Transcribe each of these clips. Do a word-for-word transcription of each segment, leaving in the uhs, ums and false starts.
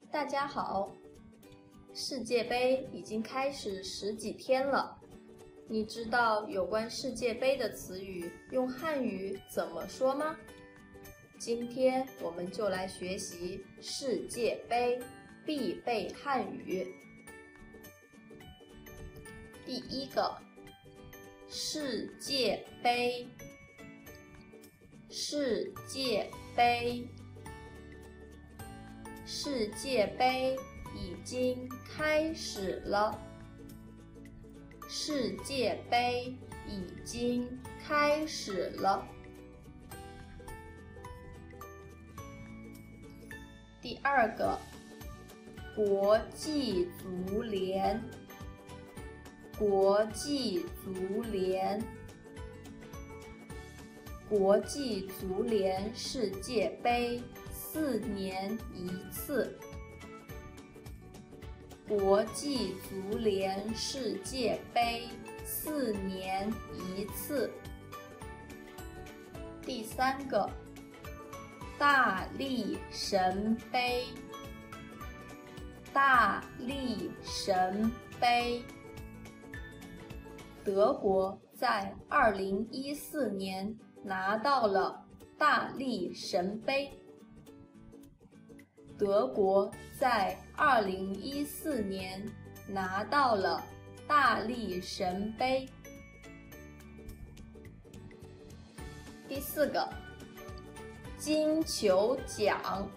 大家好，世界杯已经开始十几天了，你知道有关世界杯的词语用汉语怎么说吗？今天我们就来学习世界杯必备汉语。第一个，世界杯，世界杯，世界杯已经开始了，世界杯已经开始了。第二个，国际足联，国际足联，国际足联世界杯四年一次，国际足联世界杯四年一次。第三个，大力神杯，大力神杯。德国在二零一四年拿到了大力神杯。德国在二零一四年拿到了大力神杯。第四个，金球奖，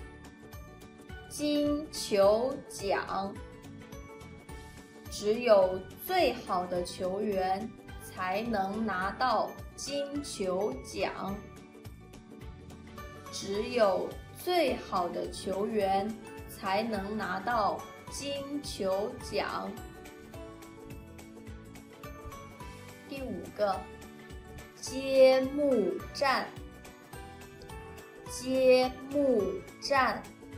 金球奖，只有最好的球员才能拿到金球奖，只有最好的球员才能拿到金球奖。第五个，揭幕战，揭幕战。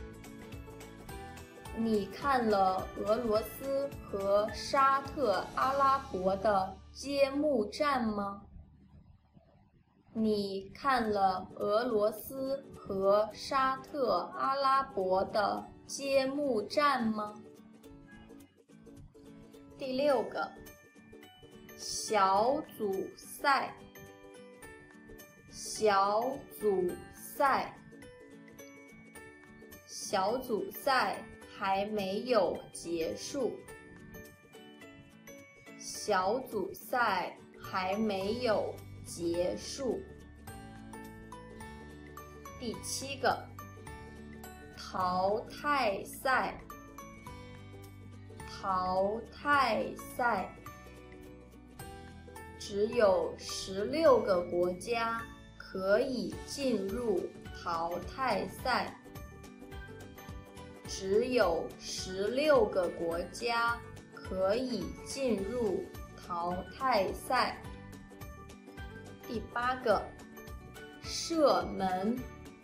你看了俄罗斯和沙特阿拉伯的揭幕战吗？你看了俄罗斯和沙特阿拉伯的揭幕战吗？第六个，小组赛，小组赛，小组赛还没有结束，小组赛还没有结束。第七个，淘汰赛，淘汰赛，只有十六个国家可以进入淘汰赛，只有十六个国家可以进入淘汰赛。第八个，射门，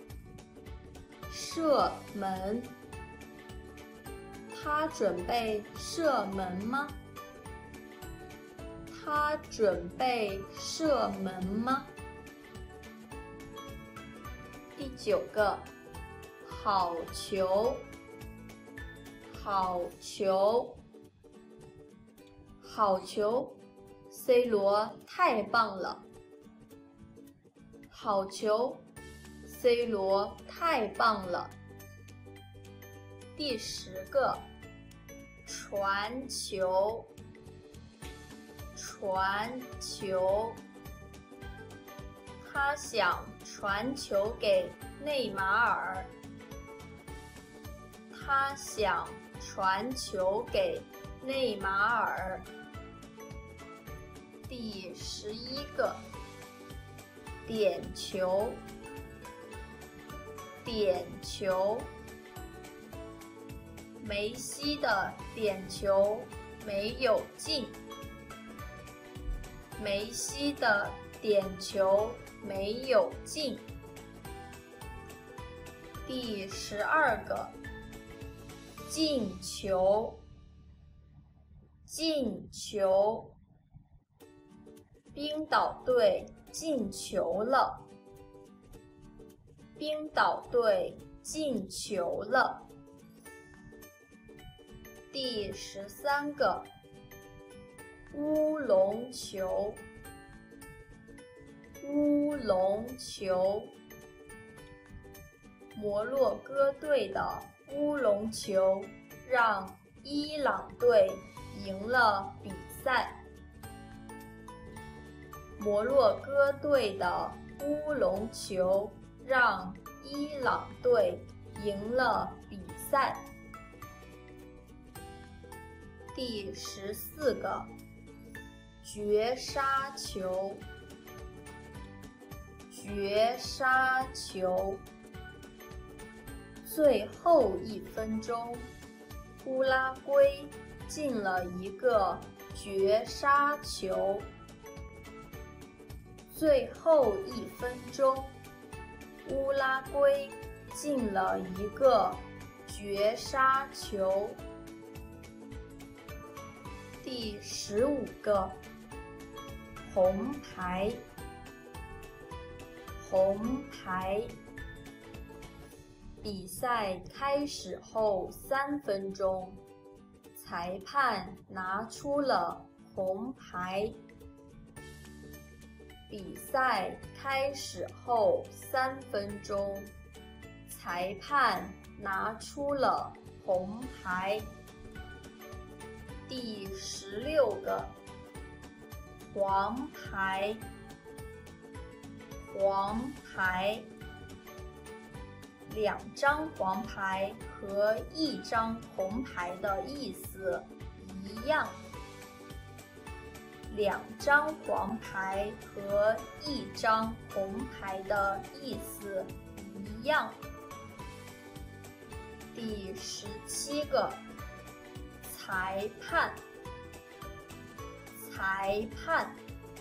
射门，他准备射门吗？他准备射门吗？第九个，好球，好球，好球 ，C 罗太棒了！好球 ，C 罗太棒了！第十个，传球，传球，他想传球给内马尔，他想传球给内马尔。第十一个，点球，点球，梅西的点球没有进，梅西的点球没有进。第十二个，进球，进球，冰岛队进球了，冰岛队进球了。 第十三个，乌龙球。乌龙球，摩洛哥队的乌龙球让伊朗队赢了比赛。摩洛哥队的乌龙球让伊朗队赢了比赛。第十四个，绝杀球。绝杀球，最后一分钟，乌拉圭进了一个绝杀球。最后一分钟，乌拉圭进了一个绝杀球。第十五个，红牌。红牌，比赛开始后三分钟，裁判拿出了红牌。比赛开始后三分钟，裁判拿出了红牌。第十六个，黄牌。黄牌，两张黄牌和一张红牌的意思一样。两张黄牌和一张红牌的意思一样。第十七个，裁判。裁判。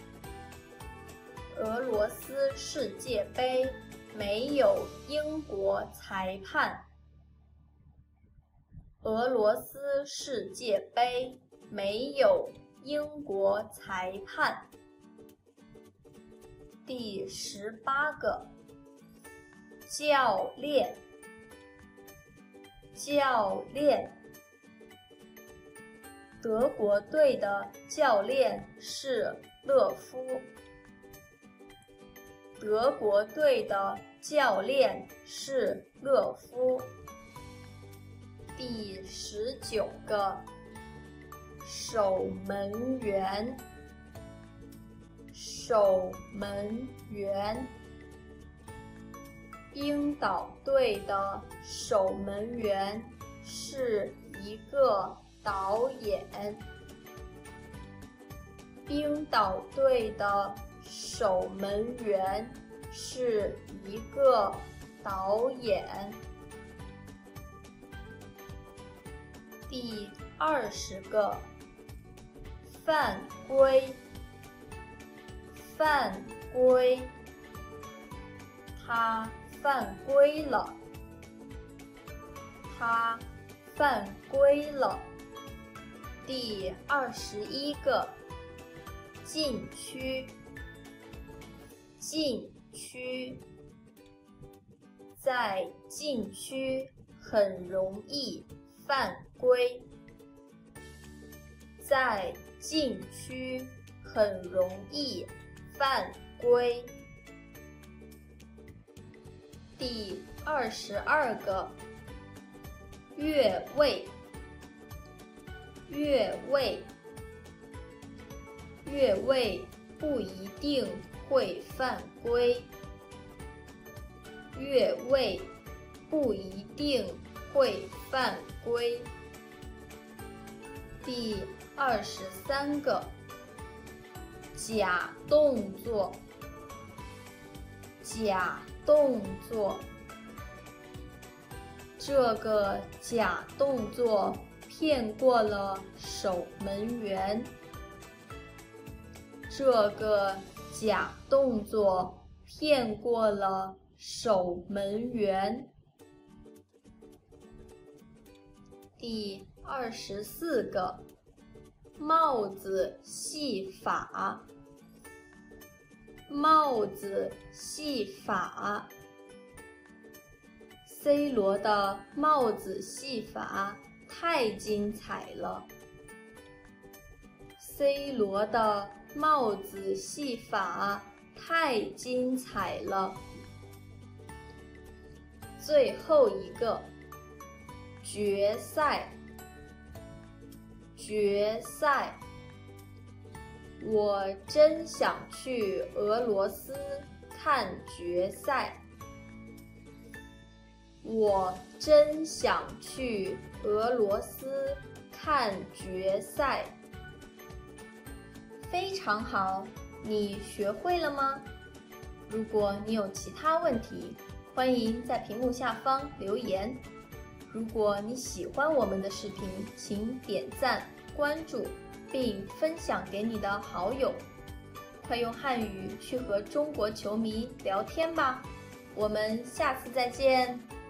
俄罗斯世界杯没有英国裁判。俄罗斯世界杯没有英国裁判。第十八个，教练。教练。德国队的教练是勒夫。德国队的教练是勒夫。第十九个，守门员。守门员。冰岛队的守门员是一个导演。冰岛队的守门员是一个导演。第二十个，犯规。犯规。他犯规了。他犯规了。第二十一个，禁区。禁区，在禁区很容易犯规。在禁区很容易犯规。第二十二个，越位。越位。越位不一定会犯规。越位不一定会犯规。第二十三个，假动作。假动作。这个假动作骗过了守门员。这个假动作骗过了守门员。第二十四个，帽子戏法。帽子戏法。C 罗的帽子戏法太精彩了。C 罗的帽子戏法太精彩了。最后一个，决赛。决赛，我真想去俄罗斯看决赛。我真想去俄罗斯看决赛。非常好，你学会了吗？如果你有其他问题，欢迎在屏幕下方留言。如果你喜欢我们的视频，请点赞、关注并分享给你的好友。快用汉语去和中国球迷聊天吧！我们下次再见。